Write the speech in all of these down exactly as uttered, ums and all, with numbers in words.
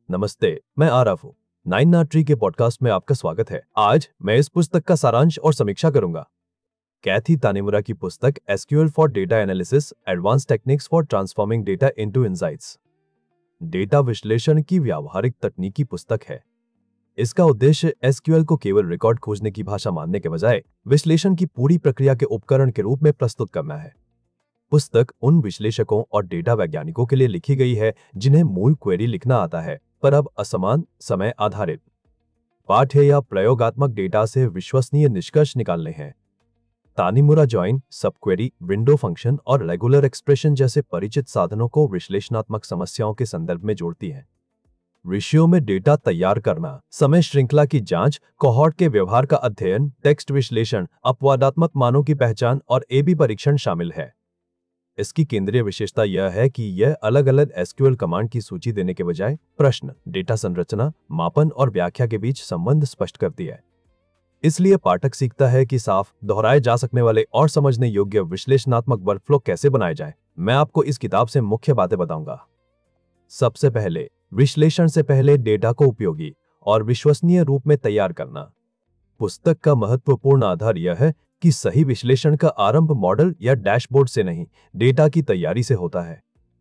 नमस्ते, मैं आरव हूँ। नाइन नाट ट्री के पॉडकास्ट में आपका स्वागत है। आज मैं इस पुस्तक का सारांश और समीक्षा करूंगा। कैथी तानिमुरा की पुस्तक SQL for data analysis, advance techniques for transforming data into insights. Data विश्लेषण की व्यावहारिक तकनीकी पुस्तक है। इसका उद्देश्य एसक्यूएल को केवल रिकॉर्ड खोजने की भाषा मानने के बजाय विश्लेषण की पूरी प्रक्रिया के उपकरण के रूप में प्रस्तुत करना है। पुस्तक उन विश्लेषकों और डेटा वैज्ञानिकों के लिए लिखी गई है जिन्हें मूल क्वेरी लिखना आता है, पर अब असमान समय आधारित पाठ या प्रयोगात्मक डेटा से विश्वसनीय निष्कर्ष निकालने हैं। Tanimura join, subquery, window function और रेगुलर एक्सप्रेशन जैसे परिचित साधनों को विश्लेषणात्मक समस्याओं के संदर्भ में जोड़ती है। विषयों में डेटा तैयार करना, समय श्रृंखला की जांच, कोहॉर्ट के व्यवहार का अध्ययन, टेक्स्ट विश्लेषण, अपवादात्मक मानों की पहचान और ए बी परीक्षण शामिल है। इसकी केंद्रीय विशेषता यह है कि यह अलग अलग एसक्यूएल कमांड की सूची देने के बजाय प्रश्न, डेटा संरचना, मापन और व्याख्या के बीच संबंध स्पष्ट करती है। इसलिए पाठक सीखता है कि साफ, दोहराए जा सकने वाले और समझने योग्य विश्लेषणात्मक वर्कफ्लो कैसे बनाए जाए। मैं आपको इस किताब से मुख्य बातें बताऊंगा। सबसे पहले, विश्लेषण से पहले डेटा को उपयोगी और विश्वसनीय रूप में तैयार करना। पुस्तक का महत्वपूर्ण आधार यह है कि सही विश्लेषण का आरंभ मॉडल या डैशबोर्ड से नहीं, डेटा की तैयारी से होता है।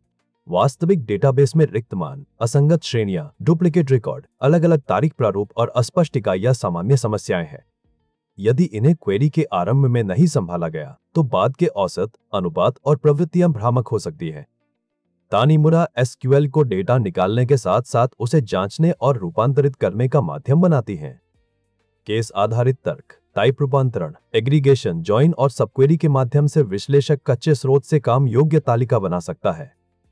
वास्तविक डेटाबेस में रिक्त मान, असंगत श्रेणियां, डुप्लीकेट रिकॉर्ड, अलग अलग तारीख प्रारूप और अस्पष्ट इकाइयां सामान्य समस्याएं हैं। यदि इन्हें क्वेरी के आरंभ में नहीं संभाला गया तो बाद के औसत, अनुपात और प्रवृत्तियां भ्रामक हो सकती है। तानिमुरा एसक्यूएल को डेटा निकालने के साथ साथ उसे जांचने और रूपांतरित करने का माध्यम बनाती हैं। केस आधारित तर्क, टाइप रूपांतरण, एग्रीगेशन, जॉइन और सबक्वेरी के माध्यम से विश्लेषक कच्चे स्रोत से काम योग्य तालिका बना सकता है।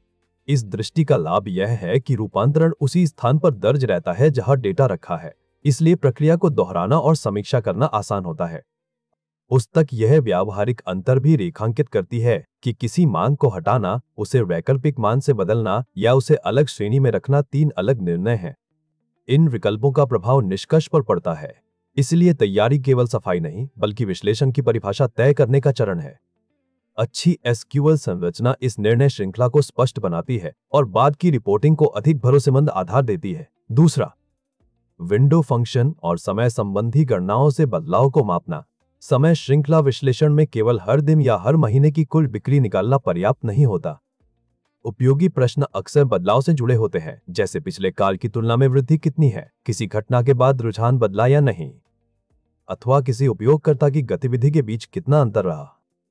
इस दृष्टि का लाभ यह है कि रूपांतरण उसी स्थान पर दर्ज रहता है जहां डेटा रखा है, इसलिए प्रक्रिया को दोहराना और समीक्षा करना आसान होता है। पुस्तक यह व्यावहारिक अंतर भी रेखांकित करती है कि किसी मान को हटाना, उसे वैकल्पिक मान से बदलना या उसे अलग श्रेणी में रखना तीन अलग निर्णय हैं। इन विकल्पों का प्रभाव निष्कर्ष पर पड़ता है। इसलिए तैयारी केवल सफाई नहीं, बल्कि विश्लेषण की परिभाषा तय करने का चरण है। अच्छी एसक्यूएल संरचना इस निर्णय श्रृंखला को स्पष्ट बनाती है और बाद की रिपोर्टिंग को अधिक भरोसेमंद आधार देती है। दूसरा, विंडो फंक्शन और समय संबंधी गणनाओं से बदलाव को मापना। समय श्रृंखला विश्लेषण में केवल हर दिन या हर महीने की कुल बिक्री निकालना पर्याप्त नहीं होता। उपयोगी प्रश्न अक्सर बदलाव से जुड़े होते हैं, जैसे पिछले काल की तुलना में वृद्धि कितनी है, किसी घटना के बाद रुझान बदला या नहीं, अथवा किसी उपयोगकर्ता की गतिविधि के बीच कितना अंतर रहा।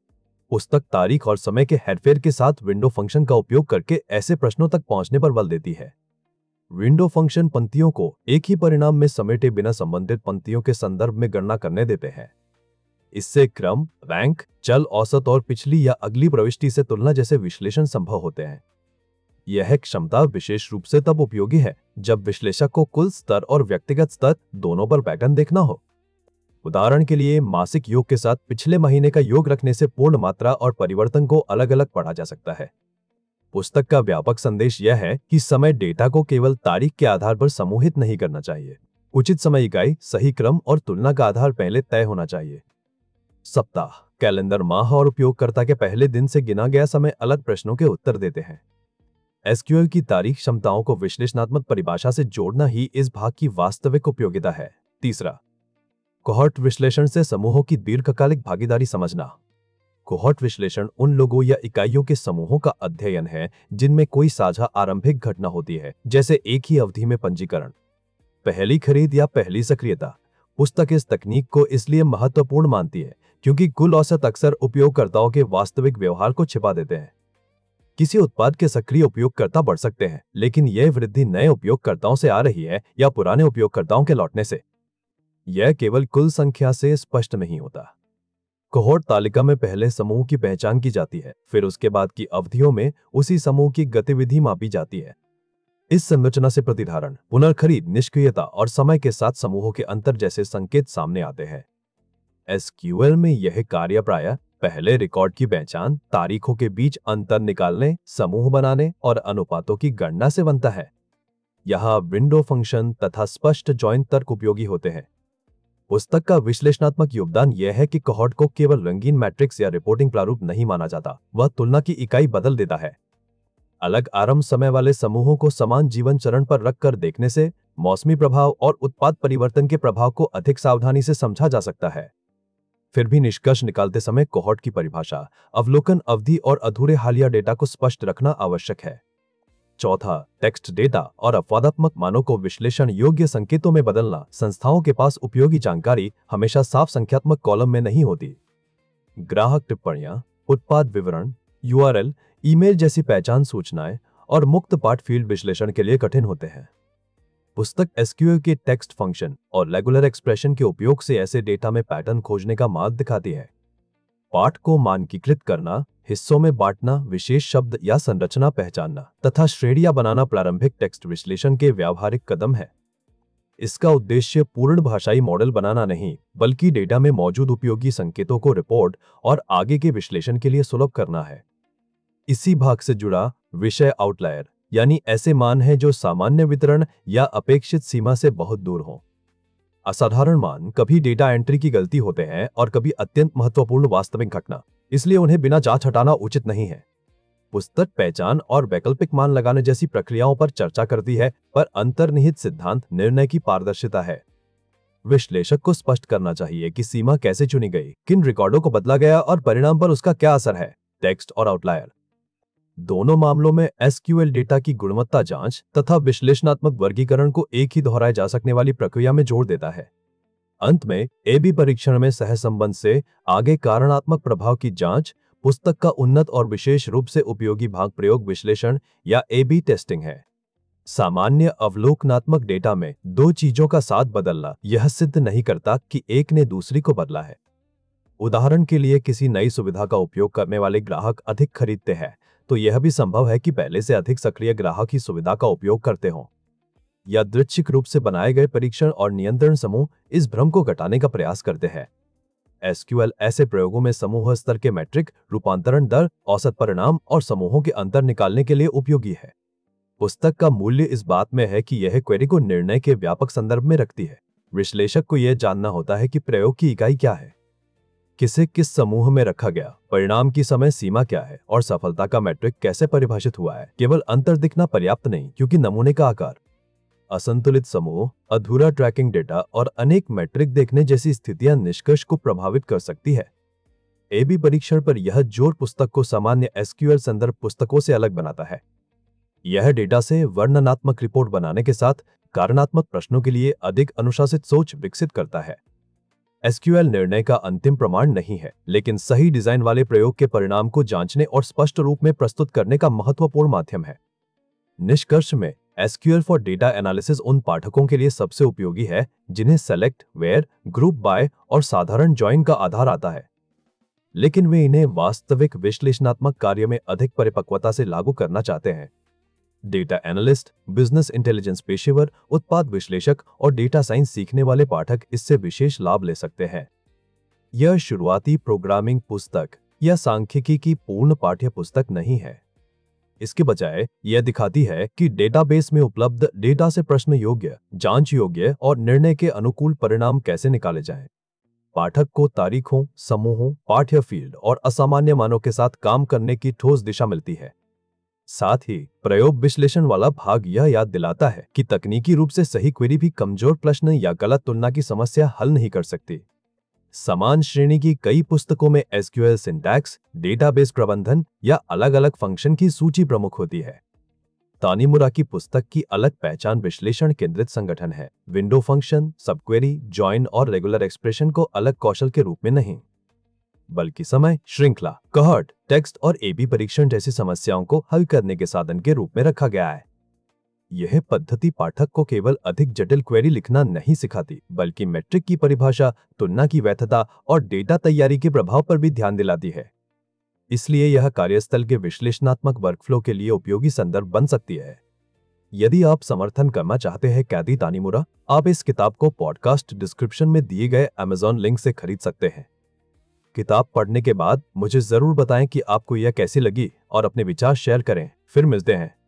पुस्तक तारीख और समय के हेरफेर के साथ विंडो फंक्शन का उपयोग करके ऐसे प्रश्नों तक पहुंचने पर बल देती है। विंडो फंक्शन पंक्तियों को एक ही परिणाम में समेटे बिना संबंधित पंक्तियों के संदर्भ में गणना करने देते हैं। इससे क्रम, रैंक, चल औसत और पिछली या अगली प्रविष्टि से तुलना जैसे विश्लेषण संभव होते हैं। यह क्षमता विशेष रूप से तब उपयोगी है जब विश्लेषक को कुल स्तर और व्यक्तिगत स्तर दोनों पर पैटर्न देखना हो। उदाहरण के लिए, मासिक योग के साथ पिछले महीने का योग रखने से पूर्ण मात्रा और परिवर्तन को अलग अलग पढ़ा जा सकता है। पुस्तक का व्यापक संदेश यह है कि समय डेटा को केवल तारीख के आधार पर समूहित नहीं करना चाहिए। उचित समय इकाई, सही क्रम और तुलना का आधार पहले तय होना चाहिए। सप्ताह, कैलेंडर, माह और उपयोगकर्ता के पहले दिन से गिना गया समय अलग प्रश्नों के उत्तर देते हैं। एसक्यूएल की तारीख क्षमताओं को विश्लेषणात्मक परिभाषा से जोड़ना ही इस भाग की वास्तविक उपयोगिता है। तीसरा, कोहॉर्ट विश्लेषण से समूहों की दीर्घकालिक भागीदारी समझना। कोहॉर्ट विश्लेषण उन लोगों या इकाइयों के समूहों का अध्ययन है जिनमें कोई साझा आरंभिक घटना होती है, जैसे एक ही अवधि में पंजीकरण, पहली खरीद या पहली सक्रियता। पुस्तक इस तकनीक को इसलिए महत्वपूर्ण मानती है क्योंकि कुल औसत अक्सर उपयोगकर्ताओं के वास्तविक व्यवहार को छिपा देते हैं। किसी उत्पाद के सक्रिय उपयोगकर्ता बढ़ सकते हैं, लेकिन यह वृद्धि नए उपयोगकर्ताओं से आ रही है या पुराने उपयोगकर्ताओं के लौटने से। यह केवल कुल संख्या से स्पष्ट नहीं होता। कोहॉर्ट तालिका में पहले समूह की पहचान की जाती है, फिर उसके बाद की अवधियों में उसी समूह की गतिविधि मापी जाती है। इस संरचना से प्रतिधारण, पुनर्खरीद, निष्क्रियता और समय के साथ समूहों के अंतर जैसे संकेत सामने आते हैं। एसक्यूएल में यह कार्य प्रायः पहले रिकॉर्ड की पहचान, तारीखों के बीच अंतर निकालने, समूह बनाने और अनुपातों की गणना से बनता है। यहाँ विंडो फंक्शन तथा स्पष्ट जॉइन तर्क उपयोगी होते हैं। पुस्तक का विश्लेषणात्मक योगदान यह है कि कोहॉर्ट को केवल रंगीन मैट्रिक्स या रिपोर्टिंग प्रारूप नहीं माना जाता, वह तुलना की इकाई बदल देता है। अलग आरंभ समय वाले समूहों को समान जीवन चरण पर रखकर देखने से मौसमी प्रभाव और उत्पाद परिवर्तन के प्रभाव को अधिक सावधानी से समझा जा सकता है। फिर भी निष्कर्ष निकालते समय कोहॉर्ट की परिभाषा, अवलोकन अवधि और अधूरे हालिया डेटा को स्पष्ट रखना आवश्यक है। चौथा, टेक्स्ट डेटा और अपवादात्मक मानों को विश्लेषण योग्य संकेतों में बदलना। संस्थाओं के पास उपयोगी जानकारी हमेशा साफ संख्यात्मक कॉलम में नहीं होती। ग्राहक टिप्पणियां, उत्पाद विवरण, यूआरएल, ईमेल जैसी पहचान सूचनाएं और मुक्त पाठ फील्ड विश्लेषण के लिए कठिन होते हैं। पुस्तक एसक्यूएल के टेक्स्ट फंक्शन और रेगुलर एक्सप्रेशन के उपयोग से ऐसे डेटा में पैटर्न खोजने का मार्ग दिखाती है। पाठ को मानकीकृत करना, हिस्सों में बांटना, विशेष शब्द या संरचना पहचानना तथा श्रेणियां बनाना प्रारंभिक टेक्स्ट विश्लेषण के व्यावहारिक कदम है। इसका उद्देश्य पूर्ण भाषाई मॉडल बनाना नहीं, बल्कि डेटा में मौजूद उपयोगी संकेतों को रिपोर्ट और आगे के विश्लेषण के लिए सुलभ करना है। इसी भाग से जुड़ा विषय आउटलायर, यानी ऐसे मान हैं जो सामान्य वितरण या अपेक्षित सीमा से बहुत दूर हों। असाधारण मान कभी डेटा एंट्री की गलती होते हैं और कभी अत्यंत महत्वपूर्ण वास्तविक घटना, इसलिए उन्हें बिना जांच हटाना उचित नहीं है। पुस्तक पहचान और वैकल्पिक मान लगाने जैसी प्रक्रियाओं पर चर्चा करती है, पर अंतर्निहित सिद्धांत निर्णय की पारदर्शिता है। विश्लेषक को स्पष्ट करना चाहिए कि सीमा कैसे चुनी गई, किन रिकॉर्डों को बदला गया और परिणाम पर उसका क्या असर है। टेक्स्ट और आउटलायर दोनों मामलों में एसक्यूएल डेटा की गुणवत्ता जांच तथा विश्लेषणात्मक वर्गीकरण को एक ही दोहराए जा सकने वाली प्रक्रिया में जोड़ देता है। अंत में ए बी परीक्षण में सहसंबंध से आगे कारणात्मक प्रभाव की जांच पुस्तक का उन्नत और विशेष रूप से उपयोगी भाग प्रयोग विश्लेषण या ए बी टेस्टिंग है। सामान्य अवलोकनात्मक डेटा में दो चीजों का साथ बदलना यह सिद्ध नहीं करता कि एक ने दूसरी को बदला है। उदाहरण के लिए, किसी नई सुविधा का उपयोग करने वाले ग्राहक अधिक खरीदते हैं, तो यह भी संभव है कि पहले से अधिक सक्रिय ग्राहक ही सुविधा का उपयोग करते हों। यादृच्छिक रूप से बनाए गए परीक्षण और नियंत्रण समूह इस भ्रम को घटाने का प्रयास करते हैं। एसक्यूएल ऐसे प्रयोगों में समूह स्तर के मैट्रिक, रूपांतरण दर, औसत परिणाम और समूहों के अंतर निकालने के लिए उपयोगी है। पुस्तक का मूल्य इस बात में है कि यह क्वेरी को निर्णय के व्यापक संदर्भ में रखती है। विश्लेषक को यह जानना होता है कि प्रयोग की इकाई क्या है, किसे किस समूह में रखा गया, परिणाम की समय सीमा क्या है और सफलता का मैट्रिक कैसे परिभाषित हुआ है। केवल अंतर दिखना पर्याप्त नहीं, क्योंकि नमूने का आकार, असंतुलित समूह, अधूरा ट्रैकिंग डेटा और अनेक मैट्रिक देखने जैसी स्थितियां निष्कर्ष को प्रभावित कर सकती है। ए बी परीक्षण पर यह जोर पुस्तक को सामान्य एसक्यूएल संदर्भ पुस्तकों से अलग बनाता है। यह डेटा से वर्णनात्मक रिपोर्ट बनाने के साथ कारणात्मक प्रश्नों के लिए अधिक अनुशासित सोच विकसित करता है। एसक्यूएल निर्णय का अंतिम प्रमाण नहीं है, लेकिन सही डिजाइन वाले प्रयोग के परिणाम को जांचने और स्पष्ट रूप में प्रस्तुत करने का महत्वपूर्ण माध्यम है। निष्कर्ष में, एसक्यूएल फॉर डेटा एनालिसिस उन पाठकों के लिए सबसे उपयोगी है जिन्हें सेलेक्ट, वेयर, ग्रुप बाय और साधारण जॉइन का आधार आता है, लेकिन वे इन्हें वास्तविक विश्लेषणात्मक कार्य में अधिक परिपक्वता से लागू करना चाहते हैं। डेटा एनालिस्ट, बिजनेस इंटेलिजेंस पेशेवर, उत्पाद विश्लेषक और डेटा साइंस सीखने वाले पाठक इससे विशेष लाभ ले सकते हैं। यह शुरुआती प्रोग्रामिंग पुस्तक या सांख्यिकी की पूर्ण पाठ्य पुस्तक नहीं है। इसके बजाय यह दिखाती है कि डेटाबेस में उपलब्ध डेटा से प्रश्न योग्य, जांच योग्य और निर्णय के अनुकूल परिणाम कैसे निकाले जाएं। पाठक को तारीखों, समूहों, पाठ्य फील्ड और असामान्य मानों के साथ काम करने की ठोस दिशा मिलती है। साथ ही प्रयोग विश्लेषण वाला भाग यह याद दिलाता है कि तकनीकी रूप से सही क्वेरी भी कमजोर प्रश्न या गलत तुलना की समस्या हल नहीं कर सकती। समान श्रेणी की कई पुस्तकों में एसक्यूएल सिंटैक्स, डेटाबेस प्रबंधन या अलग-अलग फंक्शन की सूची प्रमुख होती है। तानीमुरा की पुस्तक की अलग पहचान विश्लेषण केंद्रित संगठन है, विंडो फंक्शन, सबक्वेरी, जॉइन और रेगुलर एक्सप्रेशन को अलग कौशल के रूप में नहीं, बल्कि समय, श्रृंखला, कोहॉर्ट, टेक्स्ट और ए बी परीक्षण जैसी समस्याओं को हल करने के साधन के रूप में रखा गया है। यह पद्धति पाठक को केवल अधिक जटिल क्वेरी लिखना नहीं सिखाती, बल्कि मैट्रिक की परिभाषा, तुलना की वैधता और डेटा तैयारी के प्रभाव पर भी ध्यान दिलाती है। इसलिए यह कार्यस्थल के विश्लेषणात्मक वर्कफ्लो के लिए उपयोगी संदर्भ बन सकती है। यदि आप समर्थन करना चाहते हैं कैथी तानीमुरा, आप इस किताब को पॉडकास्ट डिस्क्रिप्शन में दिए गए अमेज़न लिंक से खरीद सकते हैं। किताब पढ़ने के बाद मुझे जरूर बताएं कि आपको यह कैसी लगी और अपने विचार शेयर करें। फिर मिलते हैं।